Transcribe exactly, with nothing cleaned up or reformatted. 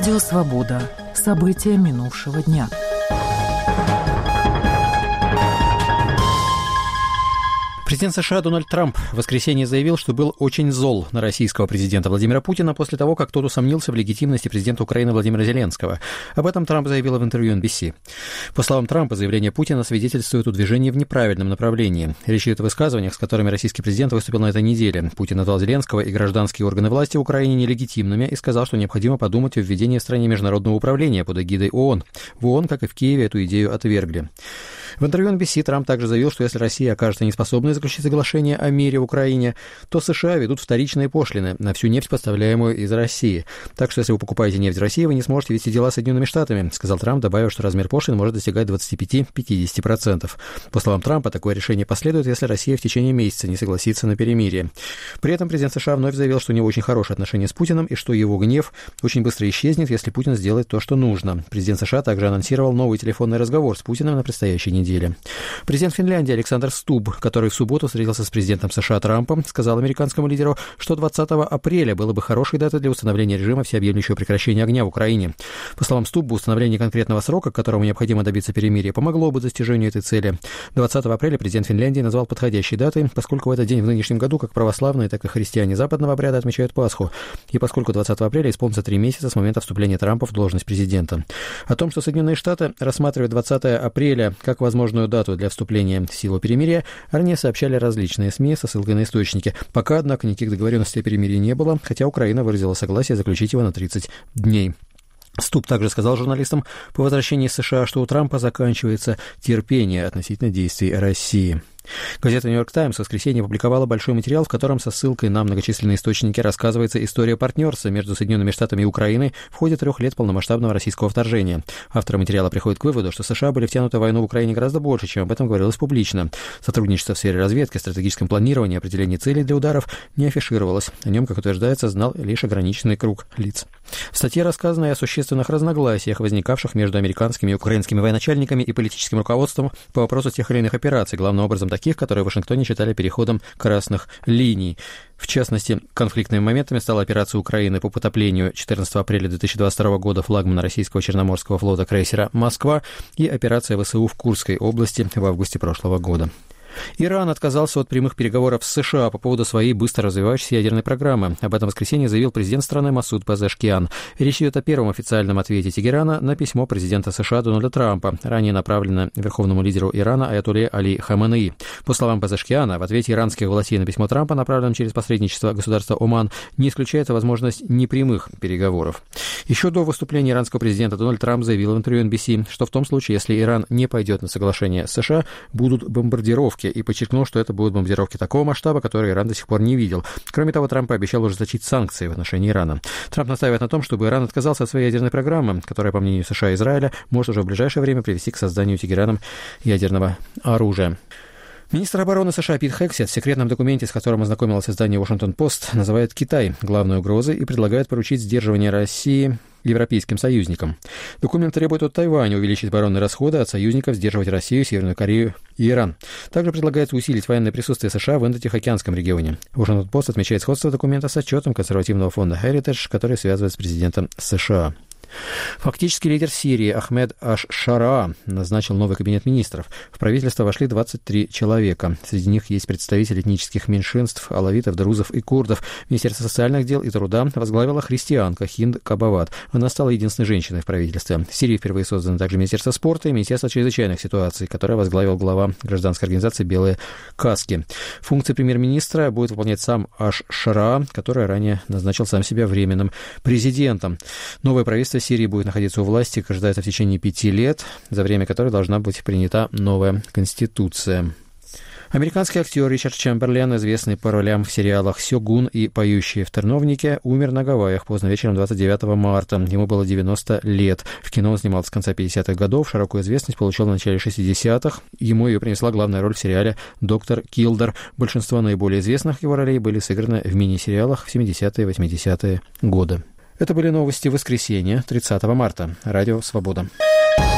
Радио «Свобода». События минувшего дня. Президент США Дональд Трамп в воскресенье заявил, что был очень зол на российского президента Владимира Путина после того, как тот усомнился в легитимности президента Украины Владимира Зеленского. Об этом Трамп заявил в интервью эн би си. По словам Трампа, заявление Путина свидетельствует о движении в неправильном направлении. Речь идет о высказываниях, с которыми российский президент выступил на этой неделе. Путин назвал Зеленского и гражданские органы власти в Украине нелегитимными и сказал, что необходимо подумать о введении в стране международного управления под эгидой ООН. В ООН, как и в Киеве, эту идею отвергли. В интервью эн би си Трамп также заявил, что если Россия окажется неспособной заключить соглашение о мире в Украине, то США ведут вторичные пошлины на всю нефть, поставляемую из России. Так что если вы покупаете нефть в России, вы не сможете вести дела с Соединенными Штатами, сказал Трамп, добавив, что размер пошлин может достигать двадцать пять - пятьдесят процентов. По словам Трампа, такое решение последует, если Россия в течение месяца не согласится на перемирие. При этом президент США вновь заявил, что у него очень хорошие отношения с Путиным и что его гнев очень быстро исчезнет, если Путин сделает то, что нужно. Президент США также анонсировал новый телефонный разговор с Путиным на предстоящей неделе. Президент Финляндии Александр Стуб, который в субботу встретился с президентом США Трампом, сказал американскому лидеру, что двадцатого апреля было бы хорошей датой для установления режима всеобъемлющего прекращения огня в Украине. По словам Стубба, установление конкретного срока, к которому необходимо добиться перемирия, помогло бы достижению этой цели. двадцатого апреля президент Финляндии назвал подходящей датой, поскольку в этот день в нынешнем году как православные, так и христиане западного обряда отмечают Пасху, и поскольку двадцатого апреля исполнится три месяца с момента вступления Трампа в должность президента. О том, что Соединенные Штаты рассматривают двадцатого апреля как возможную дату для вступления в силу перемирия, ранее сообщали различные СМИ со ссылкой на источники. Пока, однако, никаких договоренностей о перемирии не было, хотя Украина выразила согласие заключить его на тридцать дней. Стуб также сказал журналистам по возвращении из США, что у Трампа заканчивается терпение относительно действий России. Газета «Нью-Йорк Таймс» в воскресенье опубликовала большой материал, в котором со ссылкой на многочисленные источники рассказывается история партнерства между Соединенными Штатами и Украиной в ходе трех лет полномасштабного российского вторжения. Авторы материала приходят к выводу, что США были втянуты в войну в Украине гораздо больше, чем об этом говорилось публично. Сотрудничество в сфере разведки, стратегическом планировании и определении целей для ударов не афишировалось. О нем, как утверждается, знал лишь ограниченный круг лиц. В статье рассказано и о существенных разногласиях, возникавших между американскими и украинскими военачальниками и политическим руководством по вопросу тех или иных операций, главным образом таких, которые в Вашингтоне считали переходом красных линий. В частности, конфликтными моментами стала операция Украины по потоплению четырнадцатого апреля две тысячи двадцать второго года флагмана российского Черноморского флота крейсера «Москва» и операция ВСУ в Курской области в августе прошлого года. Иран отказался от прямых переговоров с США по поводу своей быстро развивающейся ядерной программы. Об этом в воскресенье заявил президент страны Масуд Пезешкиан. Речь идет о первом официальном ответе Тегерана на письмо президента США Дональда Трампа, ранее направленное верховному лидеру Ирана Аятолле Али Хаменеи. По словам Пезешкиана, в ответе иранских властей на письмо Трампа, направленном через посредничество государства Оман, не исключается возможность непрямых переговоров. Еще до выступления иранского президента Дональд Трамп заявил в интервью эн би си, что в том случае, если Иран не пойдет на соглашение с США, будут бомбардировки, и подчеркнул, что это будут бомбардировки такого масштаба, который Иран до сих пор не видел. Кроме того, Трамп обещал ужесточить санкции в отношении Ирана. Трамп настаивает на том, чтобы Иран отказался от своей ядерной программы, которая, по мнению США и Израиля, может уже в ближайшее время привести к созданию Тегераном ядерного оружия. Министр обороны США Пит Хексет в секретном документе, с которым ознакомилось издание «Вашингтон-Пост», называет Китай главной угрозой и предлагает поручить сдерживание России европейским союзникам. Документ требует от Тайваня увеличить оборонные расходы, от союзников сдерживать Россию, Северную Корею и Иран. Также предлагается усилить военное присутствие США в Индо-Тихоокеанском регионе. Вашингтон-Пост отмечает сходство документа с отчетом консервативного фонда Heritage, который связывает с президентом США. Фактически лидер Сирии Ахмед аш-Шараа назначил новый кабинет министров. В правительство вошли двадцать три человека. Среди них есть представители этнических меньшинств, алавитов, друзов и курдов. Министерство социальных дел и труда возглавила христианка Хинд Кабават. Она стала единственной женщиной в правительстве. В Сирии впервые создано также Министерство спорта и Министерство чрезвычайных ситуаций, которое возглавил глава гражданской организации «Белые каски». Функции премьер-министра будет выполнять сам аш-Шараа, который ранее назначил сам себя временным президентом. Новое правительство Сирии будет находиться у власти, как ожидается, в течение пяти лет, за время которой должна быть принята новая конституция. Американский актер Ричард Чемберлен, известный по ролям в сериалах «Сёгун» и «Поющие в терновнике», умер на Гавайях поздно вечером двадцать девятого марта. Ему было девяносто лет. В кино он снимался с конца пятидесятых годов, широкую известность получил в начале шестидесятых. Ему ее принесла главная роль в сериале «Доктор Килдер». Большинство наиболее известных его ролей были сыграны в мини-сериалах в семидесятые и восьмидесятые годы. Это были новости воскресенья, тридцатого марта. Радио «Свобода».